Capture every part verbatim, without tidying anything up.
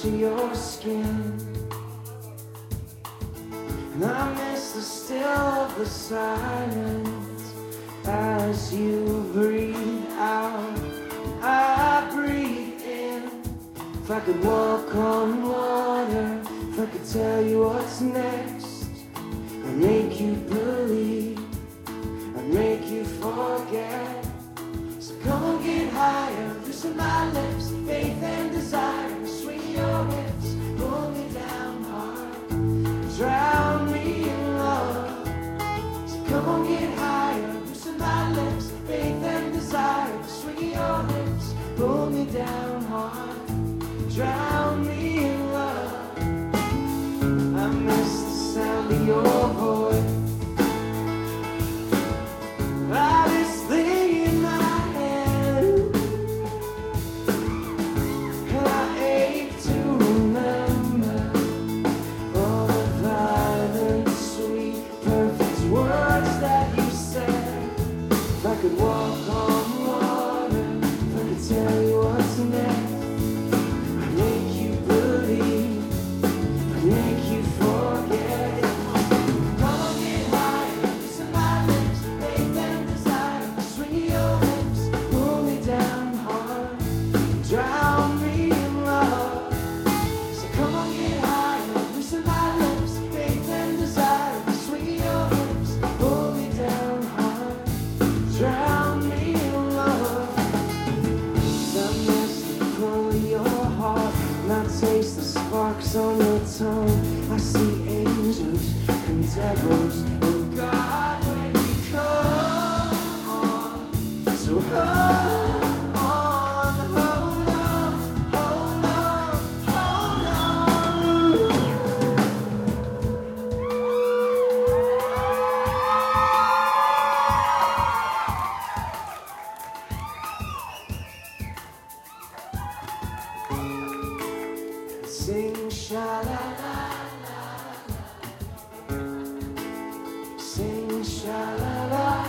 of your skin. And I miss the still of the silence as you breathe out, I breathe in. If I could walk on water, if I could tell you what's next, I'd make you believe, I'd make you forget. So come on, get higher, loosen my lips, faith and desire. Swing your hips, pull me down hard, drown me in love. So come on, get higher, loosen my lips, faith and desire. Swing your hips, pull me down hard, drown me in love. I miss the sound of your voice. I miss thing in my head, and I ache to remember all the violent, sweet, perfect words that you said. If I could walk on water, if I could tell you what's next, I'd make you believe, I'd make you forget. Come on, get higher, listen my lips, faith and desire. Swing your hips, pull me down hard, drown me in love. So come on, get higher, listen my lips, faith and desire. Swing your hips, pull me down hard, drown me in love. 'Cause I miss the pull of your heart, and I taste the sparks on your tongue. I see angels and devils, and God when you come on. So hold on, hold on, hold on, hold on. Sing sha-la-la, sing sha-la-la.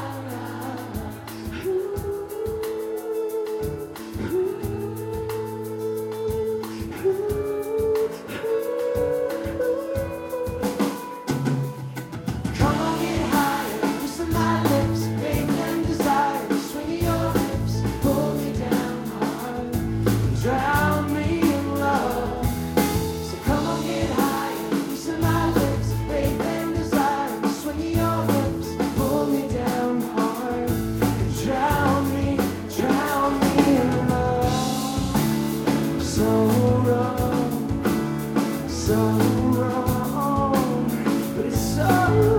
Come on, get higher, loosen my lips, faith and desire. Swing your hips, pull me down hard, drown me in love. So come on, get higher, loosen my lips, faith and desire. Swing your hips, pull me down hard, drown me, drown me in love. So wrong, so wrong, but it's so